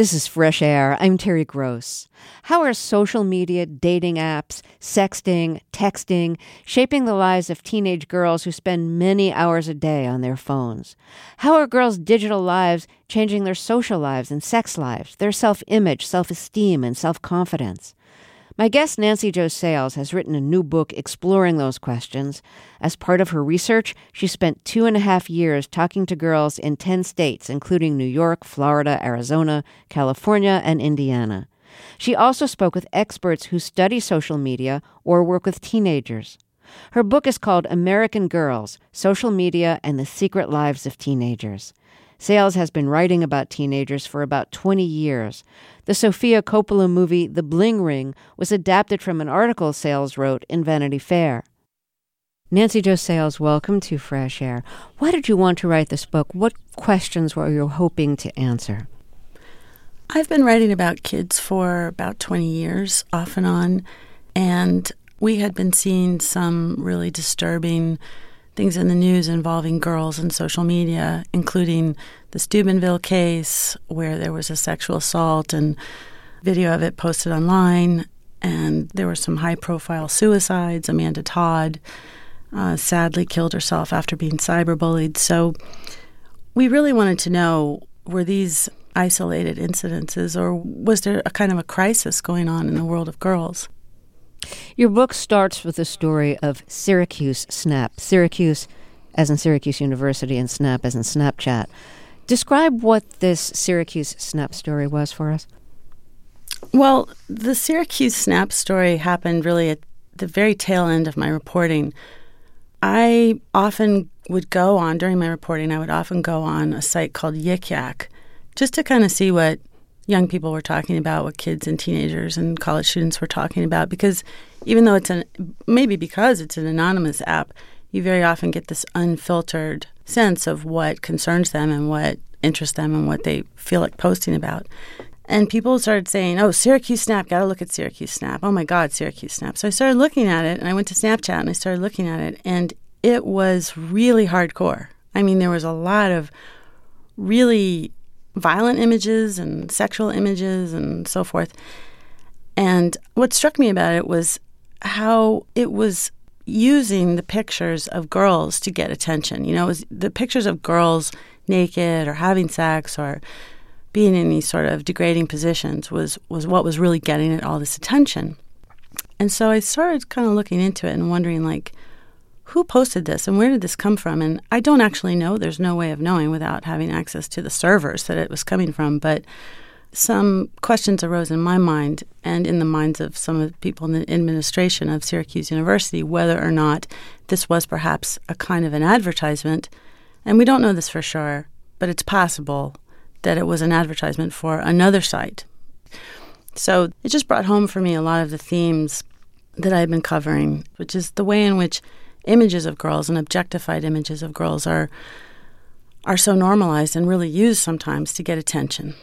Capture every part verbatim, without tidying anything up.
This is Fresh Air. I'm Terry Gross. How are social media, dating apps, sexting, texting shaping the lives of teenage girls who spend many hours a day on their phones? How are girls' digital lives changing their social lives and sex lives, their self-image, self-esteem, and self-confidence? My guest, Nancy Jo Sales, has written a new book exploring those questions. As part of her research, she spent two and a half years talking to girls in ten states, including New York, Florida, Arizona, California, and Indiana. She also spoke with experts who study social media or work with teenagers. Her book is called American Girls: Social Media and the Secret Lives of Teenagers. Sales has been writing about teenagers for about twenty years. The Sofia Coppola movie The Bling Ring was adapted from an article Sales wrote in Vanity Fair. Nancy Jo Sales, welcome to Fresh Air. Why did you want to write this book? What questions were you hoping to answer? I've been writing about kids for about twenty years, off and on, and we had been seeing some really disturbing things in the news involving girls and social media, including the Steubenville case, where there was a sexual assault and video of it posted online, and there were some high-profile suicides. Amanda Todd uh, sadly killed herself after being cyberbullied. So we really wanted to know, were these isolated incidences, or was there a kind of a crisis going on in the world of girls? Your book starts with the story of Syracuse Snap. Syracuse as in Syracuse University and Snap as in Snapchat. Describe what this Syracuse Snap story was for us. Well, the Syracuse Snap story happened really at the very tail end of my reporting. I often would go on, during my reporting, I would often go on a site called Yik Yak just to kind of see what young people were talking about, what kids and teenagers and college students were talking about, because even though it's an, maybe because it's an anonymous app, you very often get this unfiltered sense of what concerns them and what interests them and what they feel like posting about. And people started saying, oh, Syracuse Snap, got to look at Syracuse Snap. Oh, my God, Syracuse Snap. So I started looking at it, and I went to Snapchat, and I started looking at it, and it was really hardcore. I mean, there was a lot of really violent images and sexual images and so forth. And what struck me about it was how it was using the pictures of girls to get attention. You know, it was the pictures of girls naked or having sex or being in these sort of degrading positions was, was what was really getting it all this attention. And so I started kind of looking into it and wondering, like, who posted this and where did this come from? And I don't actually know. There's no way of knowing without having access to the servers that it was coming from. But some questions arose in my mind and in the minds of some of the people in the administration of Syracuse University, whether or not this was perhaps a kind of an advertisement. And we don't know this for sure, but it's possible that it was an advertisement for another site. So it just brought home for me a lot of the themes that I've been covering, which is the way in which images of girls and objectified images of girls are are so normalized and really used sometimes to get attention.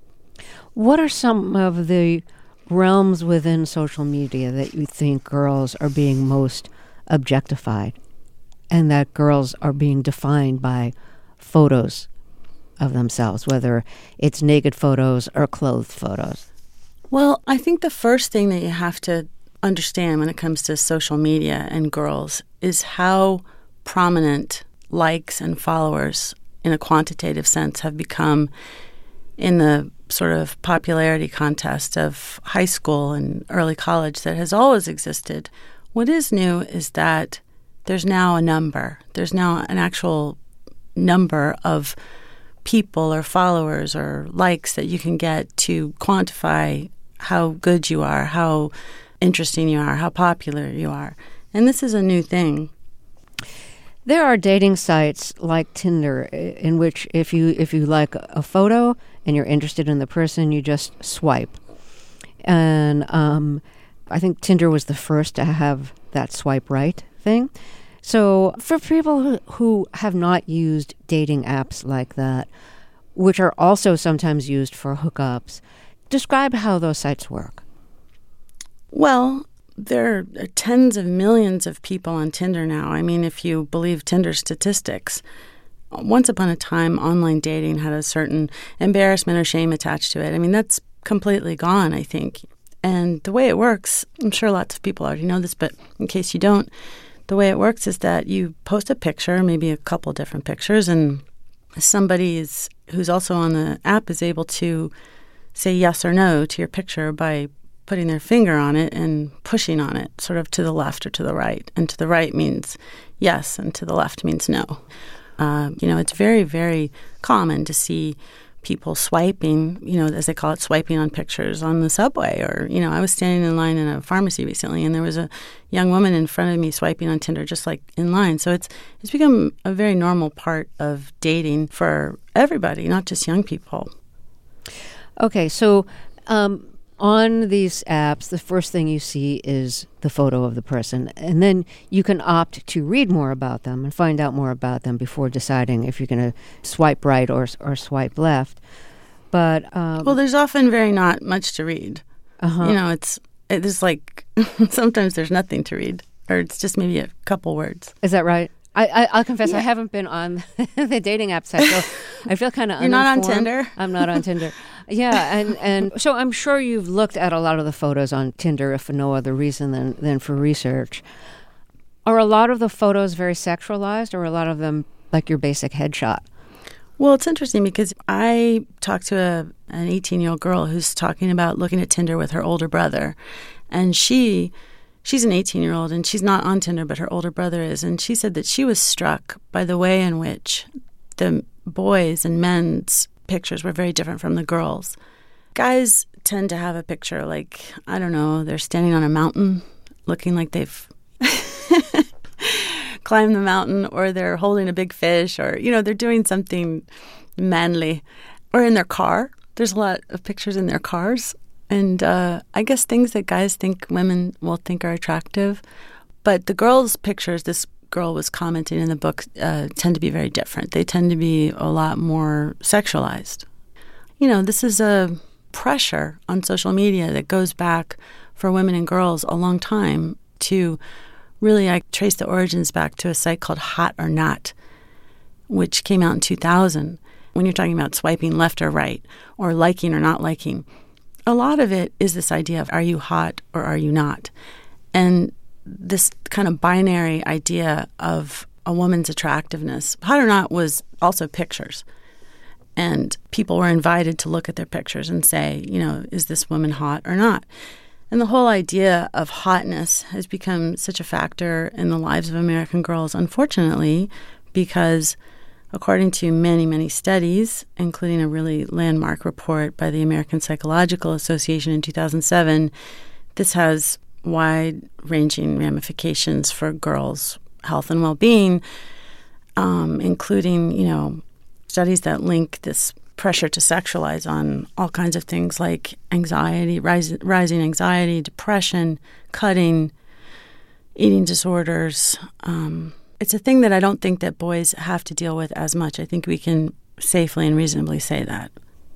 What are some of the realms within social media that you think girls are being most objectified and that girls are being defined by photos of themselves, whether it's naked photos or clothed photos? Well, I think the first thing that you have to understand when it comes to social media and girls is how prominent likes and followers in a quantitative sense have become in the sort of popularity contest of high school and early college that has always existed. What is new is that there's now a number. There's now an actual number of people or followers or likes that you can get to quantify how good you are, how interesting you are, how popular you are. And this is a new thing. There are dating sites like Tinder in which if you if you like a photo and you're interested in the person, you just swipe. And um, I think Tinder was the first to have that swipe right thing. So for people who, who have not used dating apps like that, which are also sometimes used for hookups, describe how those sites work. Well, there are tens of millions of people on Tinder now. I mean, if you believe Tinder statistics, once upon a time, online dating had a certain embarrassment or shame attached to it. I mean, that's completely gone, I think. And the way it works, I'm sure lots of people already know this, but in case you don't, the way it works is that you post a picture, maybe a couple different pictures, and somebody is, who's also on the app is able to say yes or no to your picture by putting their finger on it and pushing on it, sort of to the left or to the right. And to the right means yes, and to the left means no. Uh, you know, it's very, very common to see people swiping, you know, as they call it, swiping on pictures on the subway. Or, you know, I was standing in line in a pharmacy recently, and there was a young woman in front of me swiping on Tinder just like in line. So it's it's become a very normal part of dating for everybody, not just young people. Okay, so um, on these apps, the first thing you see is the photo of the person, and then you can opt to read more about them and find out more about them before deciding if you're going to swipe right or or swipe left. But um, well, there's often very not much to read. Uh-huh. You know, it's it's like sometimes there's nothing to read, or it's just maybe a couple words. Is that right? I, I, I'll confess, yeah. I haven't been on the dating app site, so I feel kind of You're not on Tinder? I'm not on Tinder. Yeah, and, and so I'm sure you've looked at a lot of the photos on Tinder, if for no other reason than, than for research. Are a lot of the photos very sexualized, or a lot of them like your basic headshot? Well, it's interesting because I talked to a, an eighteen-year-old girl who's talking about looking at Tinder with her older brother, and she... She's an eighteen-year-old, and she's not on Tinder, but her older brother is. And she said that she was struck by the way in which the boys' and men's pictures were very different from the girls'. Guys tend to have a picture like, I don't know, they're standing on a mountain looking like they've climbed the mountain, or they're holding a big fish, or, you know, they're doing something manly. Or in their car. There's a lot of pictures in their cars. And uh, I guess things that guys think women will think are attractive. But the girls' pictures, this girl was commenting in the book, uh, tend to be very different. They tend to be a lot more sexualized. You know, this is a pressure on social media that goes back for women and girls a long time to really, I trace the origins back to a site called Hot or Not, which came out in two thousand. When you're talking about swiping left or right, or liking or not liking, a lot of it is this idea of, are you hot or are you not? And this kind of binary idea of a woman's attractiveness. Hot or not was also pictures. And people were invited to look at their pictures and say, you know, is this woman hot or not? And the whole idea of hotness has become such a factor in the lives of American girls, unfortunately, because according to many, many studies, including a really landmark report by the American Psychological Association in two thousand seven, this has wide-ranging ramifications for girls' health and well-being, um, including, you know, studies that link this pressure to sexualize on all kinds of things like anxiety, rise, rising anxiety, depression, cutting, eating disorders. Um, it's a thing that I don't think that boys have to deal with as much. I think we can safely and reasonably say that.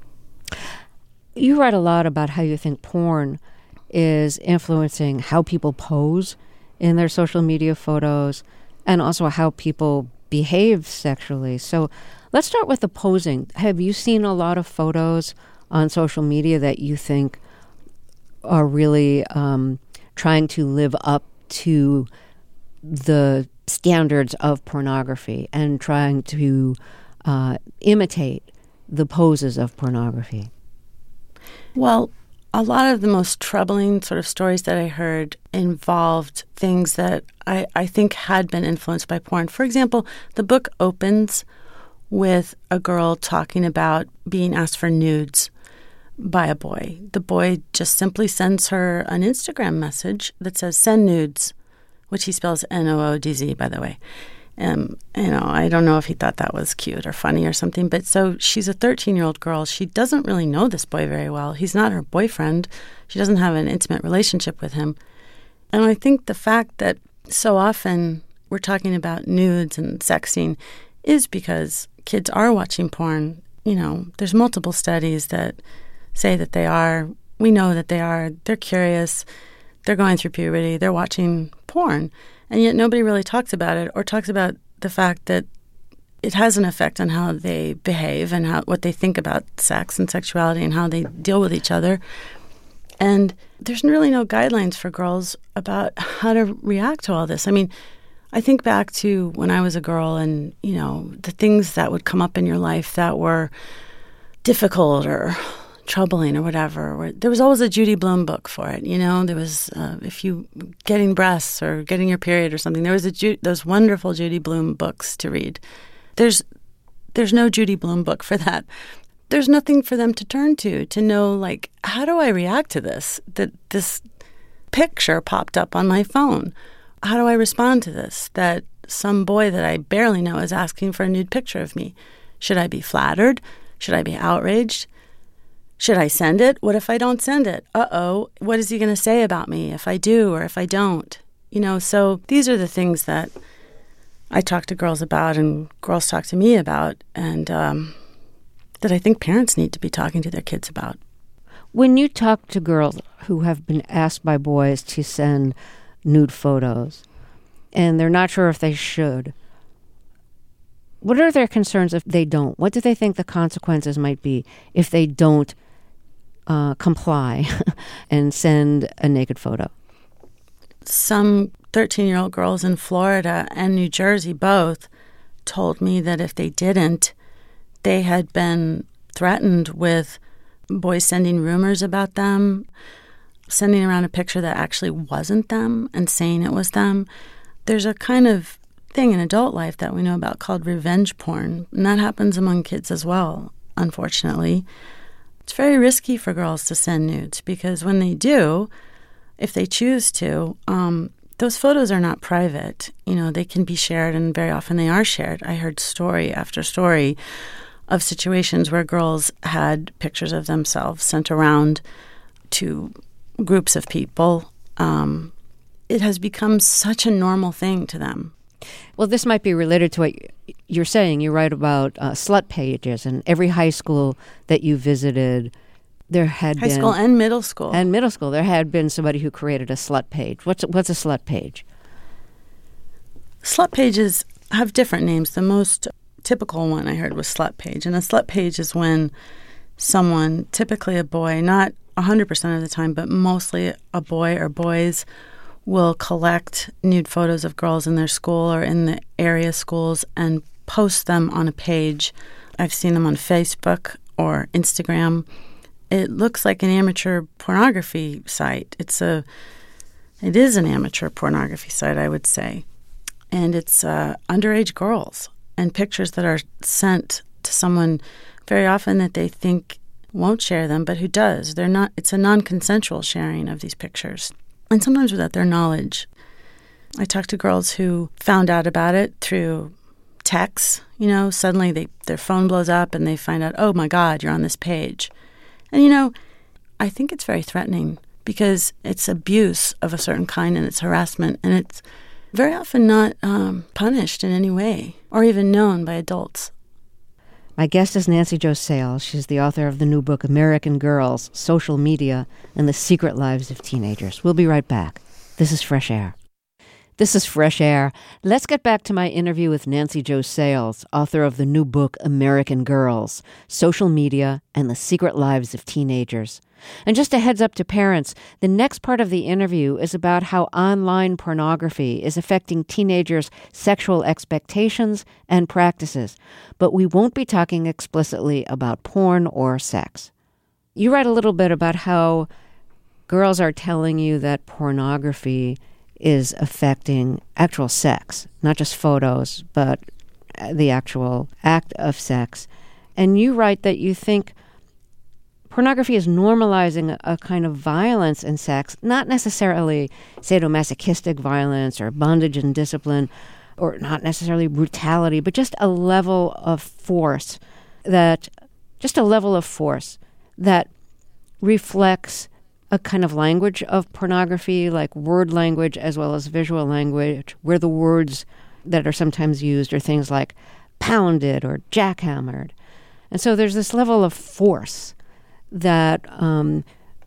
You write a lot about how you think porn is influencing how people pose in their social media photos and also how people behave sexually. So let's start with the posing. Have you seen a lot of photos on social media that you think are really um, trying to live up to the standards of pornography and trying to uh, imitate the poses of pornography? Well, a lot of the most troubling sort of stories that I heard involved things that I, I think had been influenced by porn. For example, the book opens with a girl talking about being asked for nudes by a boy. The boy just simply sends her an Instagram message that says, send nudes, which he spells N O O D Z, by the way. Um, you know, I don't know if he thought that was cute or funny or something, but so she's a thirteen-year-old girl. She doesn't really know this boy very well. He's not her boyfriend. She doesn't have an intimate relationship with him. And I think the fact that so often we're talking about nudes and sexting is because kids are watching porn. You know, there's multiple studies that say that they are. We know that they are. They're curious. They're going through puberty. They're watching porn. And yet nobody really talks about it or talks about the fact that it has an effect on how they behave and how what they think about sex and sexuality and how they deal with each other. And there's really no guidelines for girls about how to react to all this. I mean, I think back to when I was a girl and, you know, the things that would come up in your life that were difficult or troubling or whatever. Or there was always a Judy Blume book for it, you know. There was, uh, if you getting breasts or getting your period or something, there was a Ju- those wonderful Judy Blume books to read. There's there's no Judy Blume book for that. There's nothing for them to turn to, to know, like, how do I react to this? That this picture popped up on my phone. How do I respond to this? That some boy that I barely know is asking for a nude picture of me. Should I be flattered? Should I be outraged? Should I send it? What if I don't send it? Uh-oh, what is he going to say about me if I do or if I don't? You know, so these are the things that I talk to girls about and girls talk to me about, and um, that I think parents need to be talking to their kids about. When you talk to girls who have been asked by boys to send nude photos, and they're not sure if they should, what are their concerns if they don't? What do they think the consequences might be if they don't uh, comply and send a naked photo? Some thirteen-year-old girls in Florida and New Jersey both told me that if they didn't, they had been threatened with boys sending rumors about them, sending around a picture that actually wasn't them and saying it was them. There's a kind of thing in adult life that we know about called revenge porn, and that happens among kids as well, unfortunately. It's very risky for girls to send nudes because when they do, if they choose to, um, those photos are not private. You know, they can be shared, and very often they are shared. I heard story after story of situations where girls had pictures of themselves sent around to groups of people. Um, it has become such a normal thing to them. Well, this might be related to what you're saying. You write about uh, slut pages, and every high school that you visited, there had high been... High school and middle school. And middle school. There had been somebody who created a slut page. What's, what's a slut page? Slut pages have different names. The most typical one I heard was slut page. And a slut page is when someone, typically a boy, not one hundred percent of the time, but mostly a boy or boys, will collect nude photos of girls in their school or in the area schools and post them on a page. I've seen them on Facebook or Instagram. It looks like an amateur pornography site. It's a, it is an amateur pornography site, I would say. And it's uh, underage girls and pictures that are sent to someone very often that they think won't share them, but who does. They're not. It's a non-consensual sharing of these pictures, and sometimes without their knowledge. I talked to girls who found out about it through texts. You know, suddenly they their phone blows up and they find out, oh my God, you're on this page. And you know, I think it's very threatening because it's abuse of a certain kind and it's harassment, and it's very often not um, punished in any way or even known by adults. My guest is Nancy Jo Sales. She's the author of the new book, American Girls, Social Media, and the Secret Lives of Teenagers. We'll be right back. This is Fresh Air. This is Fresh Air. Let's get back to my interview with Nancy Jo Sales, author of the new book, American Girls, Social Media, and the Secret Lives of Teenagers. And just a heads up to parents, the next part of the interview is about how online pornography is affecting teenagers' sexual expectations and practices. But we won't be talking explicitly about porn or sex. You write a little bit about how girls are telling you that pornography is affecting actual sex, not just photos, but the actual act of sex. And you write that you think pornography is normalizing a, a kind of violence in sex, not necessarily sadomasochistic violence or bondage and discipline, or not necessarily brutality, but just a level of force that, just a level of force that reflects a kind of language of pornography, like word language as well as visual language, where the words that are sometimes used are things like pounded or jackhammered. And so there's this level of force that um,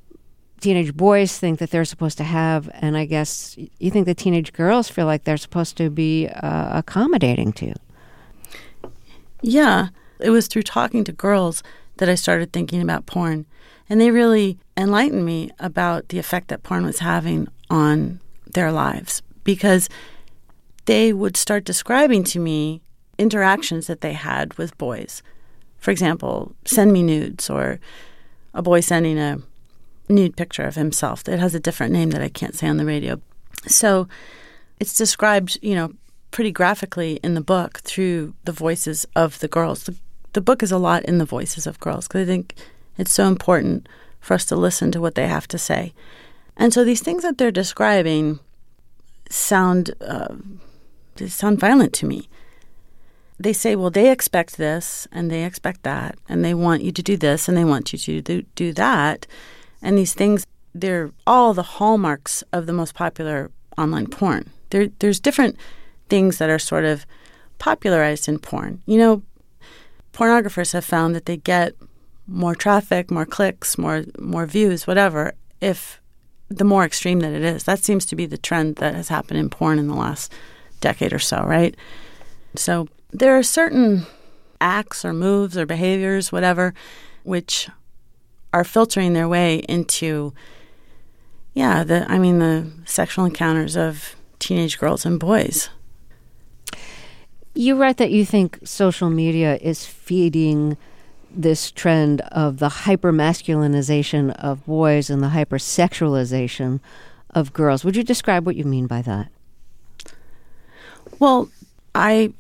teenage boys think that they're supposed to have, and I guess you think that teenage girls feel like they're supposed to be uh, accommodating to. Yeah. It was through talking to girls that I started thinking about porn. And they really enlightened me about the effect that porn was having on their lives, because they would start describing to me interactions that they had with boys. For example, send me nudes, or a boy sending a nude picture of himself that has a different name that I can't say on the radio. So it's described, you know, pretty graphically in the book through the voices of the girls. The, the book is a lot in the voices of girls, because I think it's so important for us to listen to what they have to say. And so these things that they're describing sound uh, they sound violent to me. They say, well, they expect this and they expect that, and they want you to do this and they want you to do, do that. And these things, they're all the hallmarks of the most popular online porn. There, there's different things that are sort of popularized in porn. You know, pornographers have found that they get more traffic, more clicks, more more views, whatever, if the more extreme that it is. That seems to be the trend that has happened in porn in the last decade or so, right? So there are certain acts or moves or behaviors, whatever, which are filtering their way into, yeah, the I mean, the sexual encounters of teenage girls and boys. You write that you think social media is feeding this trend of the hypermasculinization of boys and the hypersexualization of girls. Would you describe what you mean by that? Well, I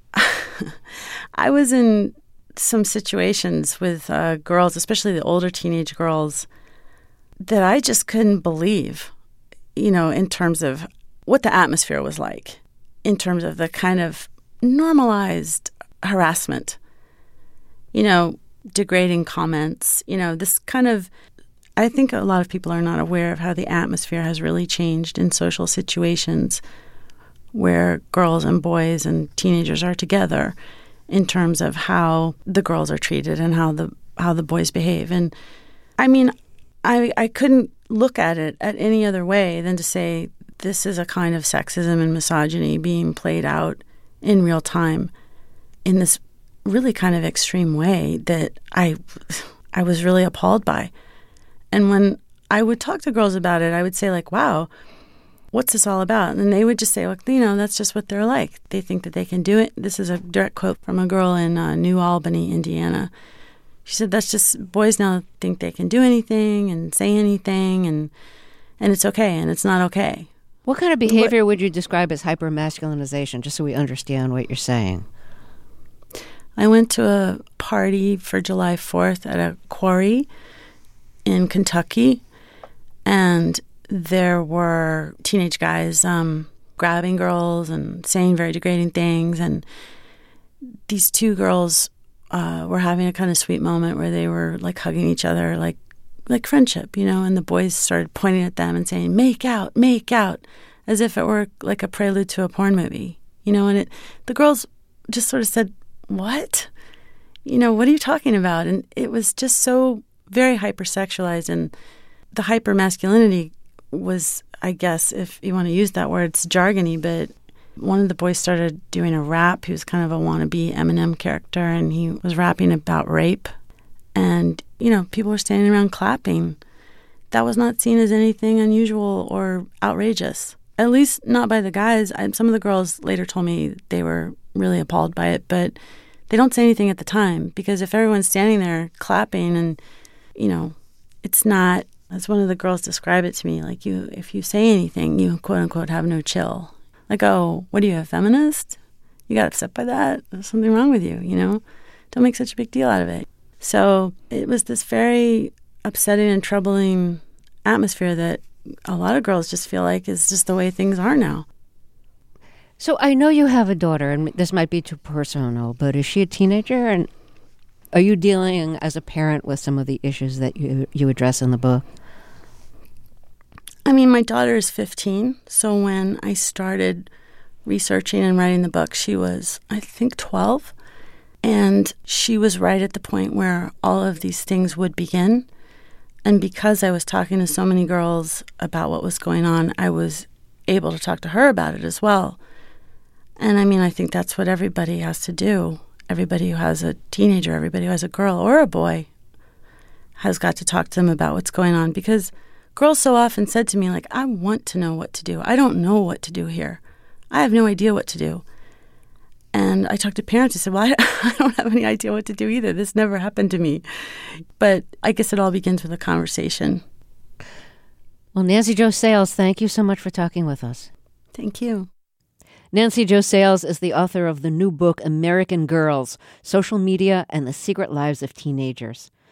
I was in some situations with uh, girls, especially the older teenage girls, that I just couldn't believe, you know, in terms of what the atmosphere was like, in terms of the kind of normalized harassment, you know, degrading comments, you know, this kind of, I think a lot of people are not aware of how the atmosphere has really changed in social situations where girls and boys and teenagers are together, in terms of how the girls are treated and how the how the boys behave. And I mean, I I couldn't look at it at any other way than to say this is a kind of sexism and misogyny being played out in real time in this really kind of extreme way that I I was really appalled by. And when I would talk to girls about it, I would say, like, wow, what's this all about? And they would just say, like, you know, that's just what they're like. They think that they can do it. This is a direct quote from a girl in uh, New Albany, Indiana. She said, that's just, boys now think they can do anything and say anything, and and it's okay, and it's not okay. What kind of behavior what, would you describe as hypermasculinization, just so we understand what you're saying? I went to a party for July fourth at a quarry in Kentucky, and there were teenage guys um, grabbing girls and saying very degrading things. And these two girls uh, were having a kind of sweet moment where they were like hugging each other, like like friendship, you know. And the boys started pointing at them and saying, "Make out, make out," as if it were like a prelude to a porn movie, you know. And it, the girls just sort of said, "What? You know, what are you talking about?" And it was just so very hypersexualized, and the hypermasculinity was, I guess, if you want to use that word, it's jargony, but one of the boys started doing a rap. He was kind of a wannabe Eminem character, and he was rapping about rape. And, you know, people were standing around clapping. That was not seen as anything unusual or outrageous, at least not by the guys. I, some of the girls later told me they were really appalled by it, but they don't say anything at the time, because if everyone's standing there clapping and, you know, it's not, as one of the girls described it to me, like, you, if you say anything, you quote unquote have no chill. Like, oh, what are you, a feminist? You got upset by that? There's something wrong with you, you know? Don't make such a big deal out of it. So it was this very upsetting and troubling atmosphere that a lot of girls just feel like is just the way things are now. So I know you have a daughter, and this might be too personal, but is she a teenager? And are you dealing as a parent with some of the issues that you you address in the book? I mean, my daughter is fifteen, so when I started researching and writing the book, she was, I think, twelve. And she was right at the point where all of these things would begin. And because I was talking to so many girls about what was going on, I was able to talk to her about it as well. And I mean, I think that's what everybody has to do everybody who has a teenager, everybody who has a girl or a boy has got to talk to them about what's going on, because girls so often said to me, like, I want to know what to do. I don't know what to do here. I have no idea what to do. And I talked to parents who said, well, I, I don't have any idea what to do either. This never happened to me. But I guess it all begins with a conversation. Well, Nancy Jo Sales, thank you so much for talking with us. Thank you. Nancy Jo Sales is the author of the new book, American Girls, Social Media and the Secret Lives of Teenagers.